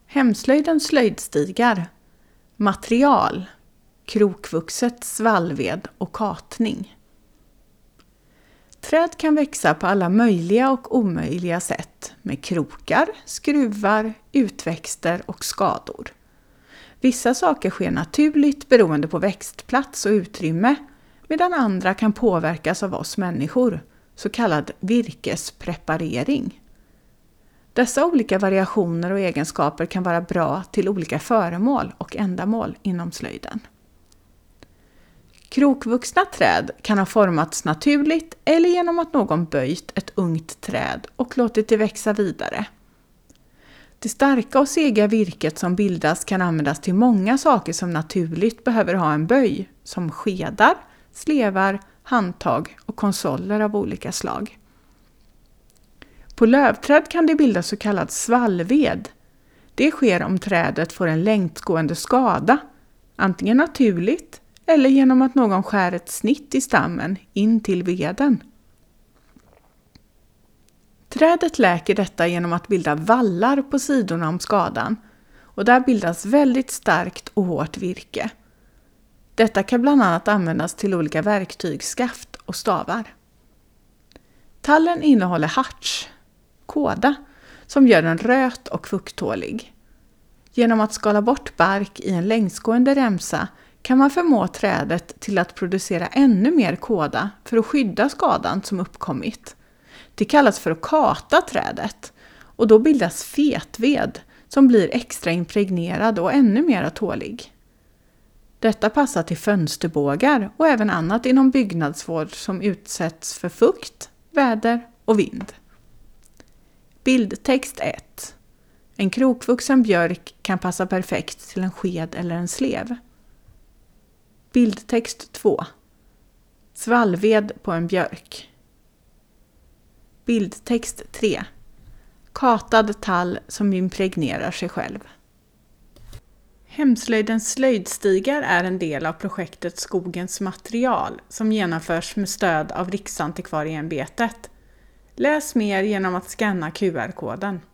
Hemslöjdens slöjdstigar. Material. Krokvuxet svallved och katning. Träd kan växa på alla möjliga och omöjliga sätt med krokar, skruvar, utväxter och skador. Vissa saker sker naturligt beroende på växtplats och utrymme, medan andra kan påverkas av oss människor, så kallad virkespreparering. Dessa olika variationer och egenskaper kan vara bra till olika föremål och ändamål inom slöjden. Krokvuxna träd kan ha formats naturligt eller genom att någon böjt ett ungt träd och låtit det växa vidare. Det starka och sega virket som bildas kan användas till många saker som naturligt behöver ha en böj, som skedar, slevar, handtag och konsoler av olika slag. På lövträd kan det bildas så kallad svallved. Det sker om trädet får en längtgående skada, antingen naturligt eller genom att någon skär ett snitt i stammen in till veden. Trädet läker detta genom att bilda vallar på sidorna om skadan, och där bildas väldigt starkt och hårt virke. Detta kan bland annat användas till olika verktygsskaft och stavar. Tallen innehåller harts, kåda, som gör den röt och fukttålig. Genom att skala bort bark i en längsgående remsa kan man förmå trädet till att producera ännu mer kåda för att skydda skadan som uppkommit. Det kallas för att kata trädet, och då bildas fetved som blir extra impregnerad och ännu mer tålig. Detta passar till fönsterbågar och även annat inom byggnadsvård som utsätts för fukt, väder och vind. Bildtext 1. En krokvuxen björk kan passa perfekt till en sked eller en slev. Bildtext 2. Svallved på en björk. Bildtext 3. Katad tall som impregnerar sig själv. Hemslöjdens slöjdstigar är en del av projektet Skogens material som genomförs med stöd av Riksantikvarieämbetet. Läs mer genom att scanna QR-koden.